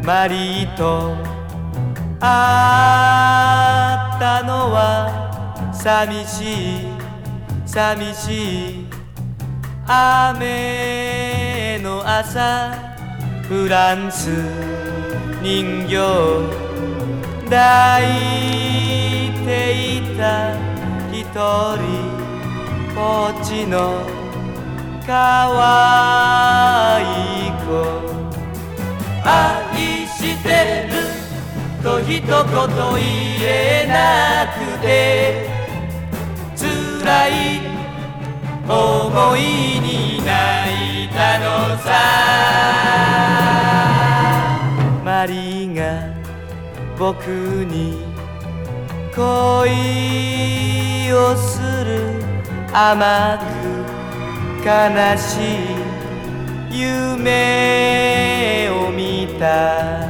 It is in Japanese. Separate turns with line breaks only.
マリーと会ったのは寂しい寂しい雨の朝、フランス人形抱いていた一人ぽっちのかわいい子、愛してると一言言えなくて辛い思いに泣いたのさ。マリーが僕に恋をする甘く悲しい夢を見た。